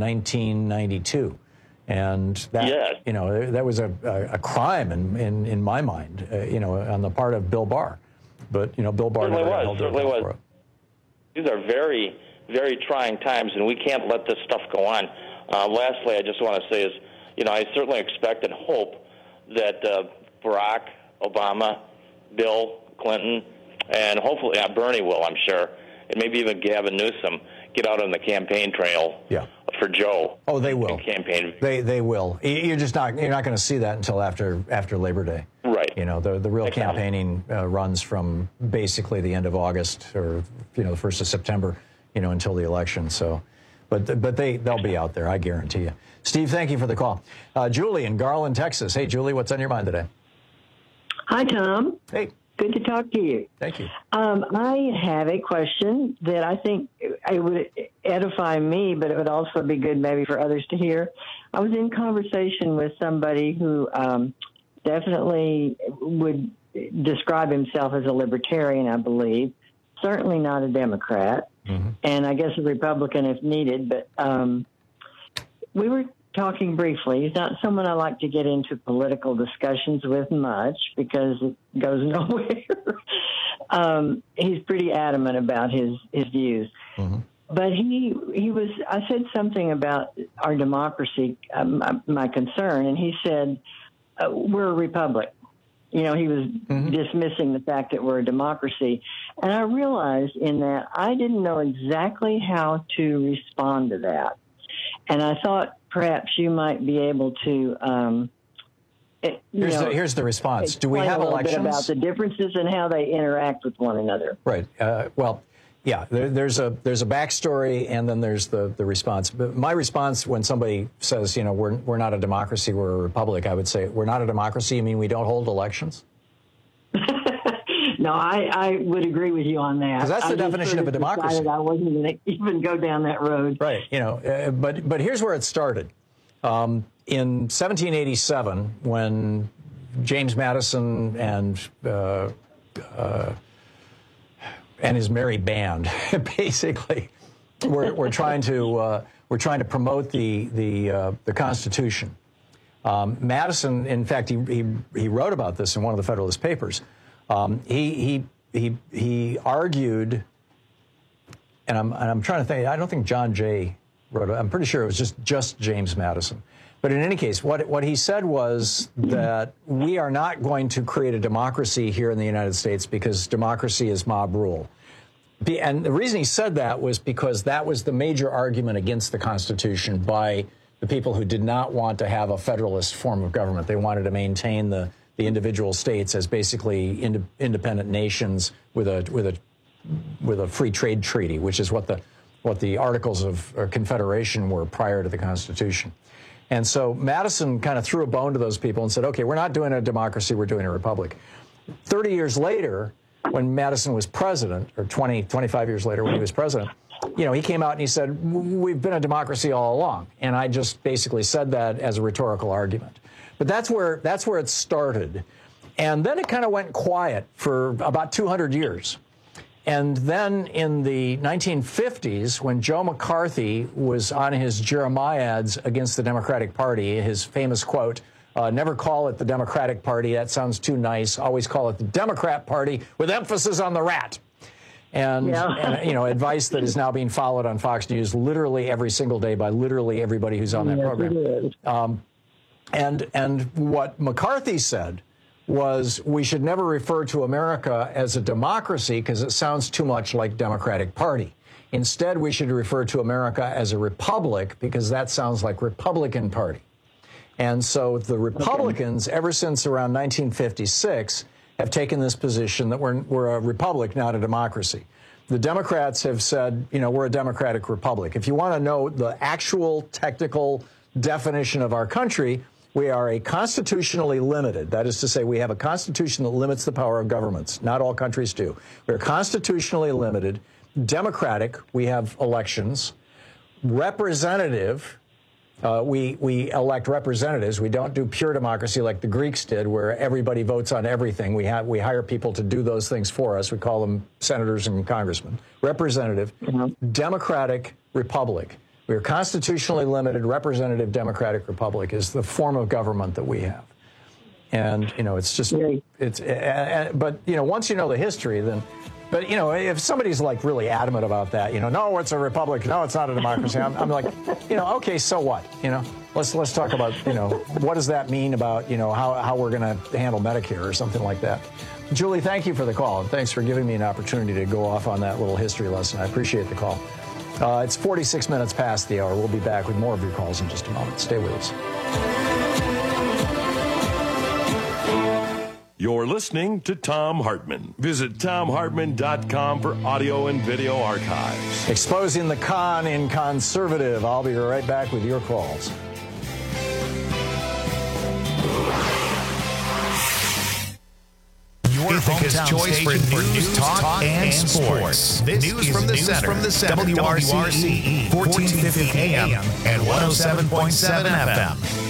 1992. And that, that was a crime in my mind, on the part of Bill Barr. But, Bill Barr never held their account for it. These are very, very trying times, and we can't let this stuff go on. Lastly, I just want to say is, I certainly expect and hope that Barack Obama, Bill Clinton, and hopefully Bernie will, I'm sure, and maybe even Gavin Newsom get out on the campaign trail for Joe. Oh, they will. Campaign. They will. You're not going to see that until after Labor Day. Right. The real campaigning runs from basically the end of August or the 1st of September, until the election. So, but they'll be out there, I guarantee you. Steve, thank you for the call. Julie in Garland, Texas. Hey, Julie, what's on your mind today? Hi, Tom. Hey. Good to talk to you. Thank you. I have a question that I think it would edify me, but it would also be good maybe for others to hear. I was in conversation with somebody who definitely would describe himself as a libertarian, I believe. Certainly not a Democrat, and I guess a Republican if needed. But we were talking briefly. He's not someone I like to get into political discussions with much because it goes nowhere. He's pretty adamant about his views. But I said something about our democracy, my concern, and he said, we're a republic. He was dismissing the fact that we're a democracy. And I realized in that I didn't know exactly how to respond to that. And I thought perhaps you might be able to. Here's the response. Do we have elections? Bit about the differences and how they interact with one another. Right. There's a backstory, and then there's the response. But my response when somebody says, we're not a democracy, we're a republic, I would say, we're not a democracy. You mean we don't hold elections? No, I would agree with you on that. Because that's the definition of a democracy. I wasn't going to even go down that road. Right. But here's where it started. In 1787, when James Madison and his merry band basically were trying to promote the Constitution. Madison, in fact, he wrote about this in one of the Federalist Papers. He argued, and I'm trying to think. I don't think John Jay wrote it. I'm pretty sure it was just James Madison. But in any case, what he said was that we are not going to create a democracy here in the United States because democracy is mob rule. And the reason he said that was because that was the major argument against the Constitution by the people who did not want to have a federalist form of government. They wanted to maintain the individual states as basically independent nations with a free trade treaty, which is what the Articles of Confederation were prior to the Constitution. And so Madison kind of threw a bone to those people and said, okay, we're not doing a democracy, we're doing a republic. 30 years later, when Madison was president, or 25 years later when he was president, he came out and he said, we've been a democracy all along. And I just basically said that as a rhetorical argument. But that's where it started. And then it kind of went quiet for about 200 years. And then in the 1950s, when Joe McCarthy was on his Jeremiads against the Democratic Party, his famous quote, never call it the Democratic Party, that sounds too nice. Always call it the Democrat Party with emphasis on the rat. And advice that is now being followed on Fox News literally every single day by literally everybody who's on that program. And what McCarthy said was we should never refer to America as a democracy because it sounds too much like Democratic Party. Instead, we should refer to America as a republic because that sounds like Republican Party. And so the Republicans, ever since around 1956, have taken this position that we're a republic, not a democracy. The Democrats have said, we're a democratic republic. If you want to know the actual technical definition of our country, we are a constitutionally limited. That is to say, we have a constitution that limits the power of governments. Not all countries do. We're constitutionally limited, democratic. We have elections, representative. We elect representatives. We don't do pure democracy like the Greeks did, where everybody votes on everything. We hire people to do those things for us. We call them senators and congressmen. Representative, democratic republic. We are constitutionally limited, representative democratic republic is the form of government that we have. And, it's just, but, once you know the history, then, but, if somebody's like really adamant about that, no, it's a republic, no, it's not a democracy, I'm like, okay, so what, let's talk about, what does that mean about, how we're going to handle Medicare or something like that. Julie, thank you for the call, and thanks for giving me an opportunity to go off on that little history lesson. I appreciate the call. It's 46 minutes past the hour. We'll be back with more of your calls in just a moment. Stay with us. You're listening to Thom Hartmann. Visit ThomHartmann.com for audio and video archives. Exposing the con in conservative. I'll be right back with your calls. Your hometown choice for news, talk, and sports. This news from the center. WRCE, 1450 AM and 107.7 FM.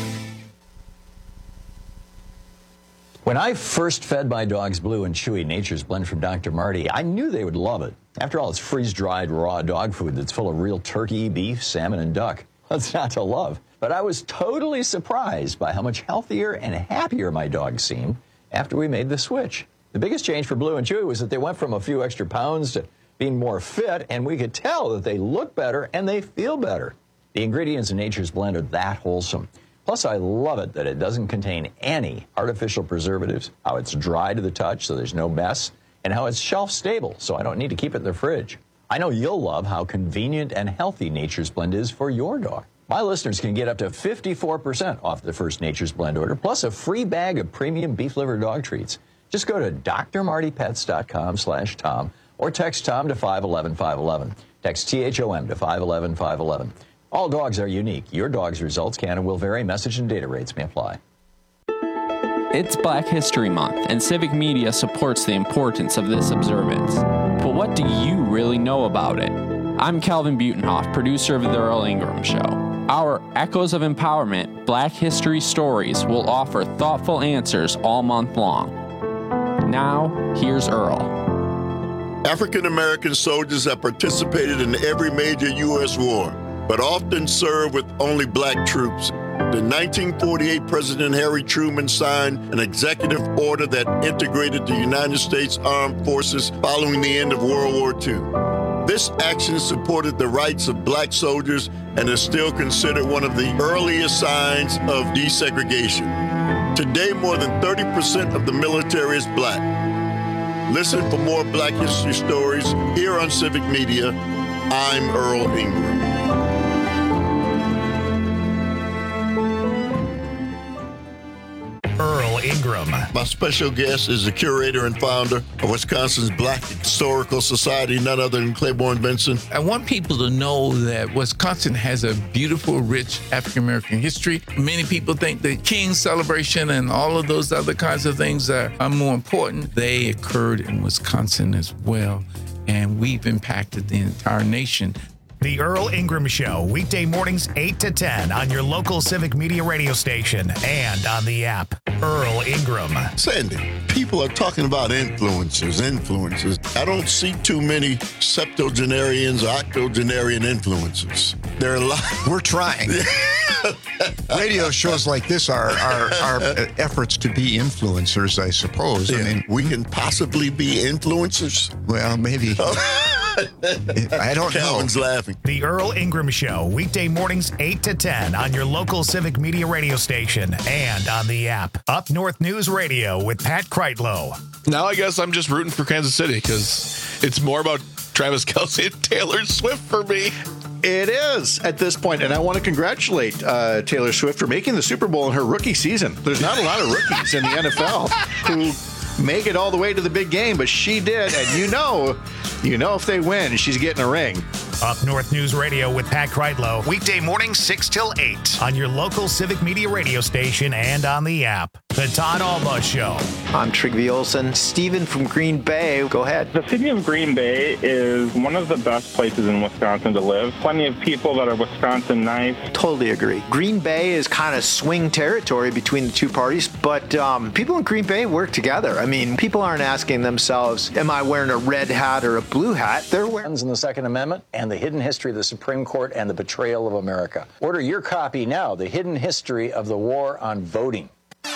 When I first fed my dogs Blue and Chewy Nature's Blend from Dr. Marty, I knew they would love it. After all, it's freeze-dried raw dog food that's full of real turkey, beef, salmon, and duck. What's not to love? But I was totally surprised by how much healthier and happier my dogs seemed after we made the switch. The biggest change for Blue and Chewy was that they went from a few extra pounds to being more fit, and we could tell that they look better and they feel better. The ingredients in Nature's Blend are that wholesome. Plus, I love it that it doesn't contain any artificial preservatives, how it's dry to the touch so there's no mess, and how it's shelf stable so I don't need to keep it in the fridge. I know you'll love how convenient and healthy Nature's Blend is for your dog. My listeners can get up to 54% off the first Nature's Blend order, plus a free bag of premium beef liver dog treats. Just go to drmartypets.com/Tom or text Tom to 511-511. Text THOM to 511-511. All dogs are unique. Your dog's results can and will vary. Message and data rates may apply. It's Black History Month, and Civic Media supports the importance of this observance. But what do you really know about it? I'm Calvin Butenhoff, producer of The Earl Ingram Show. Our Echoes of Empowerment Black History Stories will offer thoughtful answers all month long. Now, here's Earl. African American soldiers have participated in every major U.S. war, but often served with only black troops. In 1948, President Harry Truman signed an executive order that integrated the United States Armed Forces following the end of World War II. This action supported the rights of black soldiers and is still considered one of the earliest signs of desegregation. Today, more than 30% of the military is black. Listen for more Black History stories here on Civic Media. I'm Earl Ingram. Earl Ingram. My special guest is the curator and founder of Wisconsin's Black Historical Society, none other than Claiborne Benson. I want people to know that Wisconsin has a beautiful, rich African-American history. Many people think the King's celebration and all of those other kinds of things are more important. They occurred in Wisconsin as well, and we've impacted the entire nation. The Earl Ingram Show, weekday mornings 8 to 10 on your local Civic Media radio station and on the app. Earl Ingram. Sandy, people are talking about influencers. I don't see too many septuagenarians or octogenarian influencers. There are a lot. We're trying. Radio shows like this are efforts to be influencers, I suppose. Yeah. I mean, we can possibly be influencers? Well, maybe. I don't know. Calvin's laughing. The Earl Ingram Show, weekday mornings 8 to 10 on your local Civic Media radio station and on the app. Up North News Radio with Pat Kreitlow. Now I guess I'm just rooting for Kansas City because it's more about Travis Kelce and Taylor Swift for me. It is at this point, and I want to congratulate Taylor Swift for making the Super Bowl in her rookie season. There's not a lot of rookies in the NFL who make it all the way to the big game, but she did, and you know if they win, she's getting a ring. Up North News Radio with Pat Kreitlow, weekday mornings 6 till 8 on your local Civic Media radio station and on the app. The Todd Alba Show. I'm Trigby Olson. Steven from Green Bay, go ahead. The city of Green Bay is one of the best places in Wisconsin to live. Plenty of people that are Wisconsin nice. Totally agree. Green Bay is kind of swing territory between the two parties, but people in Green Bay work together. I mean, people aren't asking themselves, am I wearing a red hat or a blue hat? They're wearing in the Second Amendment and the hidden history of the Supreme Court and the betrayal of America. Order your copy now, The Hidden History of the War on Voting.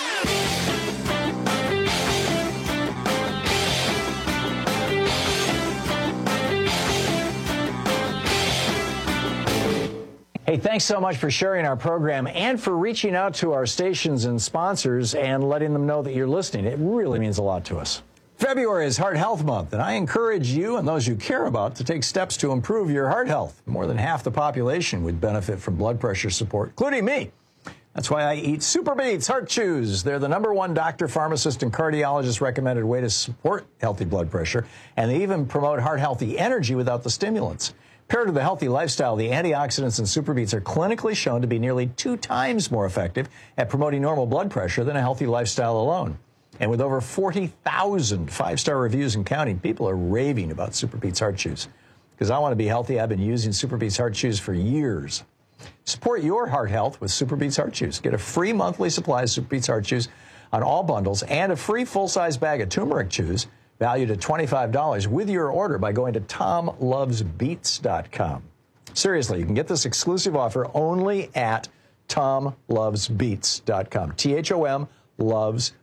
Hey, thanks so much for sharing our program and for reaching out to our stations and sponsors and letting them know that you're listening. It really means a lot to us. February is Heart Health Month, and I encourage you and those you care about to take steps to improve your heart health. More than half the population would benefit from blood pressure support, including me. That's why I eat Super Beets Heart Chews. They're the #1 doctor, pharmacist, and cardiologist recommended way to support healthy blood pressure, and they even promote heart-healthy energy without the stimulants. Paired with a healthy lifestyle, the antioxidants in Super Beets are clinically shown to be nearly 2 times more effective at promoting normal blood pressure than a healthy lifestyle alone. And with over 40,000 5-star reviews and counting, people are raving about Super Beets Heart Chews. Because I want to be healthy, I've been using Super Beets Heart Chews for years. Support your heart health with Super Beets Heart Chews. Get a free monthly supply of Super Beets Heart Chews on all bundles and a free full-size bag of turmeric chews valued at $25 with your order by going to TomLovesBeets.com. Seriously, you can get this exclusive offer only at TomLovesBeets.com. THOM loves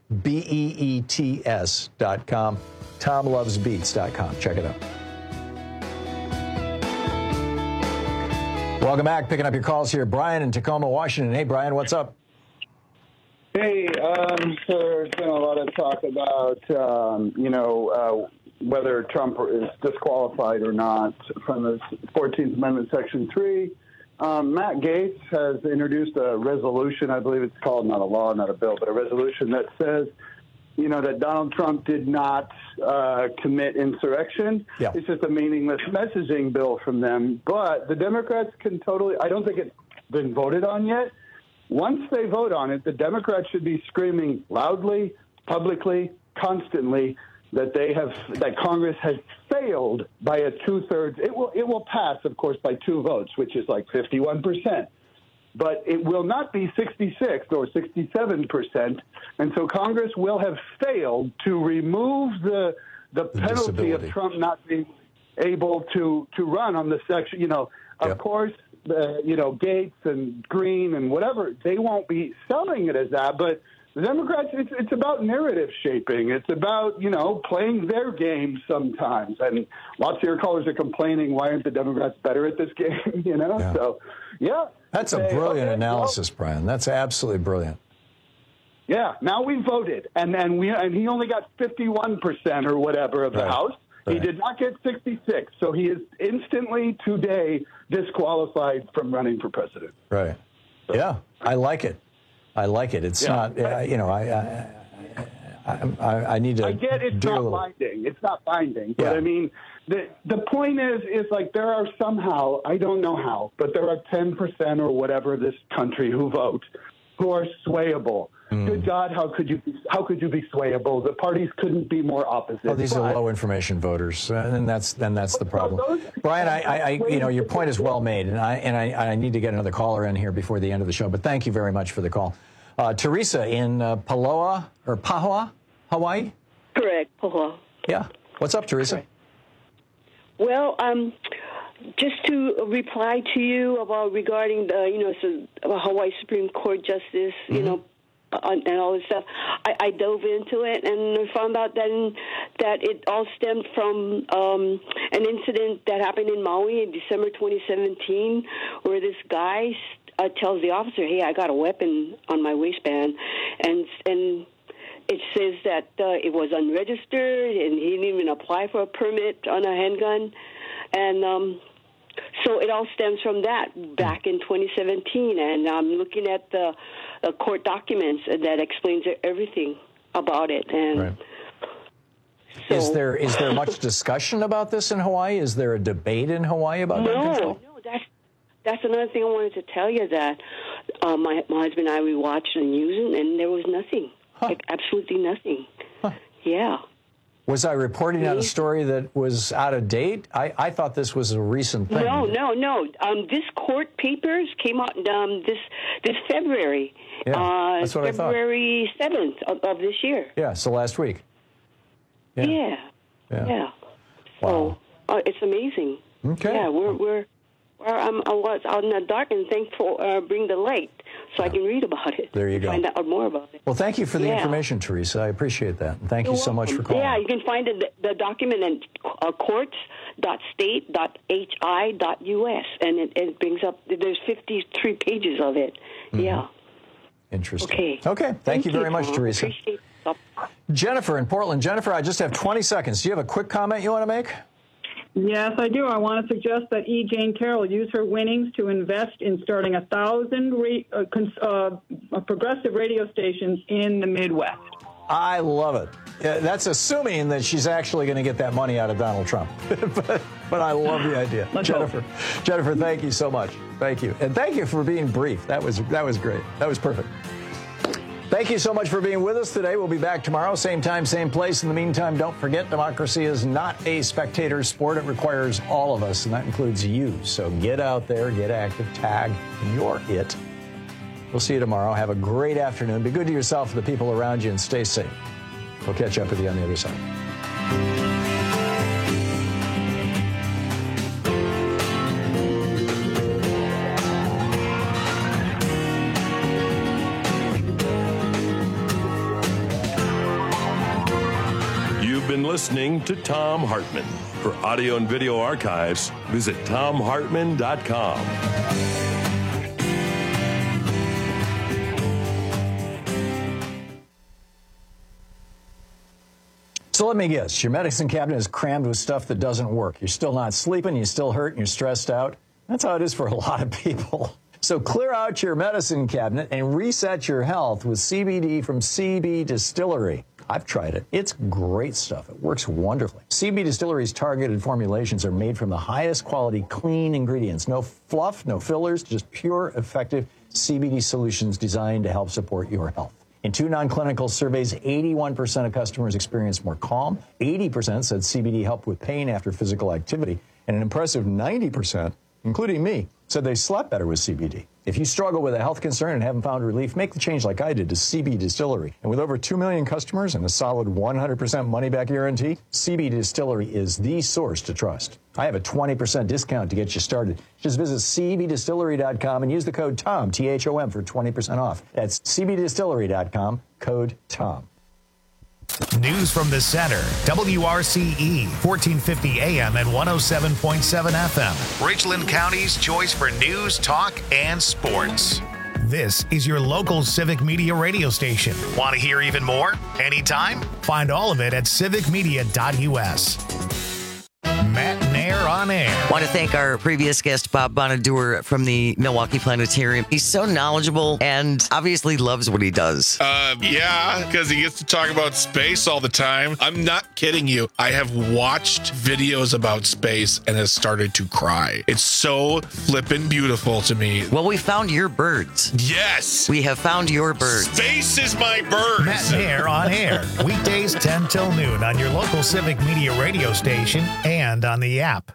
BEETS.com. TomLovesBeets.com. Check it out. Welcome back. Picking up your calls here. Brian in Tacoma, Washington. Hey, Brian, what's up? Hey, there's been a lot of talk about, whether Trump is disqualified or not from the 14th Amendment, Section 3. Matt Gaetz has introduced a resolution, I believe it's called, not a law, not a bill, but a resolution that says, that Donald Trump did not commit insurrection. Yeah. It's just a meaningless messaging bill from them. But the Democrats can totally, I don't think it's been voted on yet. Once they vote on it, the Democrats should be screaming loudly, publicly, constantly that Congress has failed by a 2/3. It will pass, of course, by 2 votes, which is like 51%. But it will not be 66 or 67%, and so Congress will have failed to remove the penalty of Trump not being able to run on the section. Of course, Gaetz and Green and whatever, they won't be selling it as that, but the Democrats, it's about narrative shaping. It's about, playing their game sometimes. And lots of your callers are complaining, why aren't the Democrats better at this game? Yeah. So, yeah. That's a brilliant analysis, Brian. That's absolutely brilliant. Yeah, now we voted, and he only got 51% or whatever of the House. He did not get 66, so he is instantly today disqualified from running for president. Right. So. Yeah, I like it. It's not, I need to. I get it's not binding. It's not binding, but I mean, the point is like there are somehow, I don't know how, but there are 10% or whatever of this country who vote who are swayable. Good God, how could you be swayable? The parties couldn't be more opposite. Oh, these are low information voters, and that's the problem. Brian, I your point is well made, and I need to get another caller in here before the end of the show. But thank you very much for the call, Teresa in Pahoa, Hawaii. Correct, Pahoa. Yeah. What's up, Teresa? Correct. Well, just to reply to you regarding the Hawaii Supreme Court Justice, and all this stuff, I dove into it and found out that it all stemmed from an incident that happened in Maui in December 2017, where this guy tells the officer, "Hey, I got a weapon on my waistband," and it says that it was unregistered and he didn't even apply for a permit on a handgun, and so it all stems from that back in 2017, and I'm looking at the court documents that explains everything about it. And so, is there much discussion about this in Hawaii? Is there a debate in Hawaii about gun control? No, that's another thing I wanted to tell you, that my husband and I, we watched the news, and there was nothing, like absolutely nothing. Yeah. Was I reporting on a story that was out of date? I thought this was a recent thing. No. This court papers came out this February. Yeah, that's what February 7th of this year. Yeah, so last week. Yeah. Wow. So it's amazing. Okay. Yeah, we're I was out in the dark, and thankful bring the light so I can read about it. There you go. Find out more about it. Well, thank you for the information, Teresa. I appreciate that. And thank you so much for calling. Yeah, you can find the document at courts.state.hi.us, and it brings up, there's 53 pages of it. Mm-hmm. Yeah. Interesting. Okay. Thank you very much, Teresa. Appreciate it. Jennifer in Portland. Jennifer, I just have 20 seconds. Do you have a quick comment you want to make? Yes, I do. I want to suggest that E. Jane Carroll use her winnings to invest in starting 1,000 progressive radio stations in the Midwest. I love it. That's assuming that she's actually going to get that money out of Donald Trump. but I love the idea. Jennifer, thank you so much. Thank you. And thank you for being brief. That was great. That was perfect. Thank you so much for being with us today. We'll be back tomorrow, same time, same place. In the meantime, don't forget, democracy is not a spectator sport. It requires all of us, and that includes you. So get out there, get active, tag, you're it. We'll see you tomorrow. Have a great afternoon. Be good to yourself and the people around you, and stay safe. We'll catch up with you on the other side. Listening to Thom Hartmann. For audio and video archives, visit ThomHartmann.com. So let me guess, your medicine cabinet is crammed with stuff that doesn't work. You're still not sleeping, you still hurt, and you're stressed out. That's how it is for a lot of people. So clear out your medicine cabinet and reset your health with CBD from CB Distillery. I've tried it. It's great stuff. It works wonderfully. CB Distillery's targeted formulations are made from the highest quality, clean ingredients. No fluff, no fillers, just pure, effective CBD solutions designed to help support your health. In 2 non-clinical surveys, 81% of customers experienced more calm. 80% said CBD helped with pain after physical activity. And an impressive 90%, including me, said they slept better with CBD. If you struggle with a health concern and haven't found relief, make the change like I did to CB Distillery. And with over 2 million customers and a solid 100% money-back guarantee, CB Distillery is the source to trust. I have a 20% discount to get you started. Just visit cbdistillery.com and use the code TOM, T-H-O-M, for 20% off. That's cbdistillery.com, code TOM. News from the center, WRCE, 1450 AM and 107.7 FM. Richland County's choice for news, talk, and sports. This is your local Civic Media radio station. Want to hear even more? Anytime? Find all of it at civicmedia.us. Matt Nair on air. Want to thank our previous guest, Bob Bonadur from the Milwaukee Planetarium. He's so knowledgeable and obviously loves what he does. Yeah, because he gets to talk about space all the time. I'm not kidding you. I have watched videos about space and has started to cry. It's so flippin' beautiful to me. Well, we found your birds. Yes. We have found your birds. Space is my birds. Matt Nair on air. Weekdays 10 till noon on your local Civic Media radio station and on the app.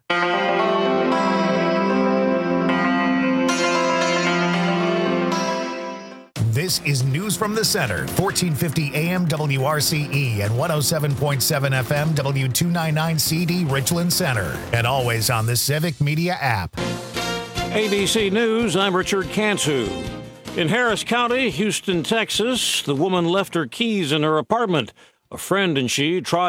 This is News from the Center, 1450 AM WRCE and 107.7 FM W299CD Richland Center, and always on the Civic Media app. ABC News, I'm Richard Cantu. In Harris County, Houston, Texas, the woman left her keys in her apartment. A friend and she tried